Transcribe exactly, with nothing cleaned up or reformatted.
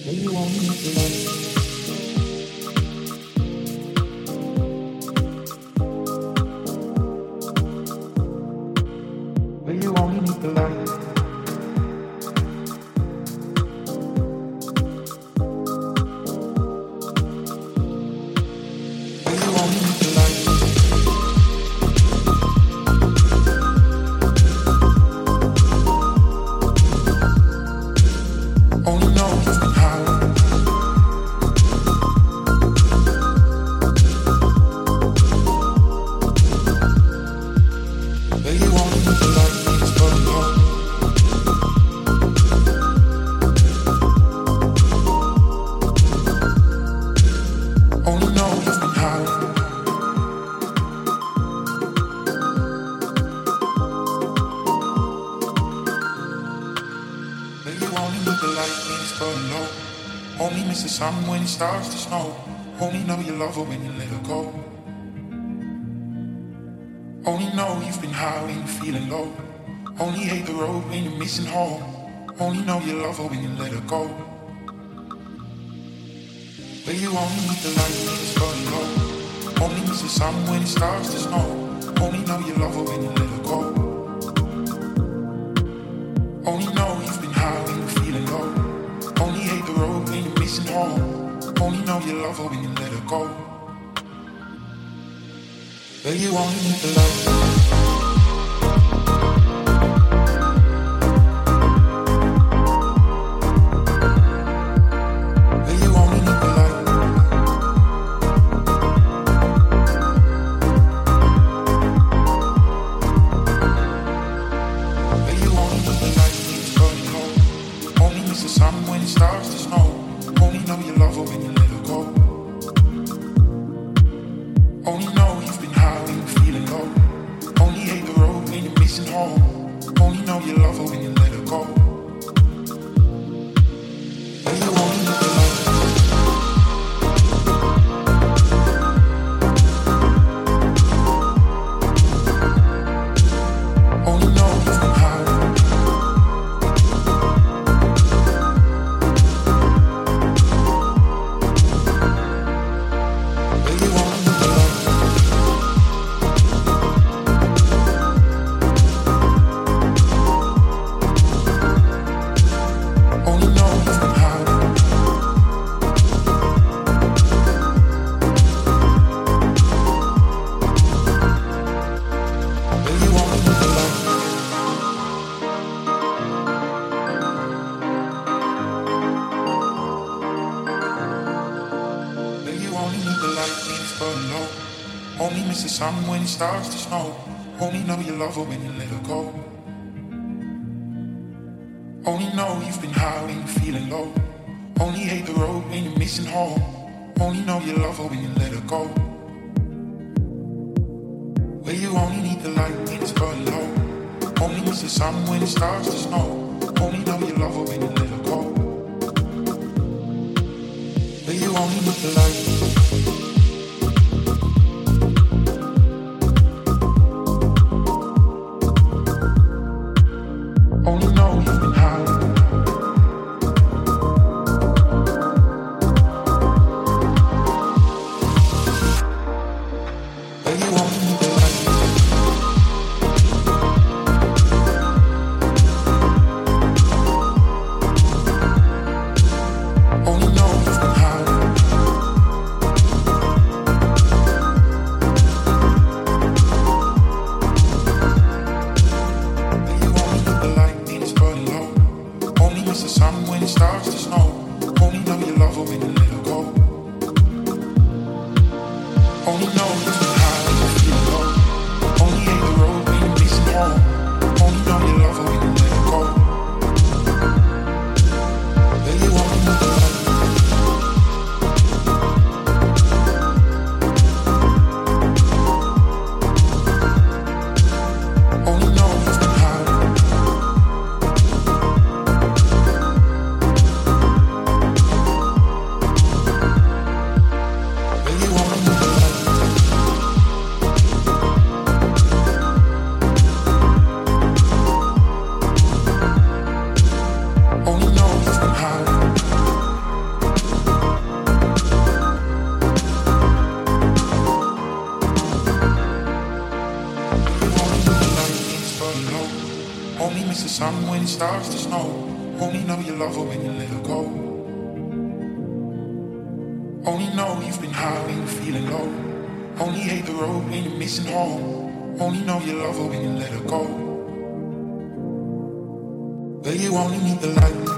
Where you want me to light? Where you want me to light? Where you want me to light? Only know you've been high. Where you want me to light? It's burning low. Only know you've been high. Where you only need the light when it's burning low. Only miss the sun when it starts to snow. Only know you love her when you let her go. Only know you've been high when you're feeling low. Only hate the road when you're missing home. Only know you love her when you let her go. Where you only need the light when it's burning low. Only miss the sun when it starts to snow. Only know you love her when you let her go. Only know you've been high when you're feeling low. Only hate the road when you're missing home. Only know you love her when you let her go. Where you only need the light. Where you only need the light. Where you only need the light when it's burning low. Only miss the sun when it starts to snow. Only know you love her when you let her go. Only know you've been high when you're feeling low. Only hate the road when you're missing home. Only know you love her when you let her go. Where you only need the light. Only know you've been high. Where you only need the light. Only know you've been high. Where you only need the light. Where you only need the light when it's burning low. Only miss the sun when it starts to snow. Only know you love her when you let her go. Only know you've been high when you're feeling low. Only hate the road when you're missing home. Only know you love her when you let her go. Where you only need the light when it's burning low. Only miss the sun when it starts to snow. Only know you love her when you let her go. Where you only need the light. Only know you've been high. Where you only need the light. starts to snow. Only know you love her when you let her go. Only know you've been high when you're feeling low. Only hate the road when you're missing home. Only know you love her when you let her go. But you only need the light.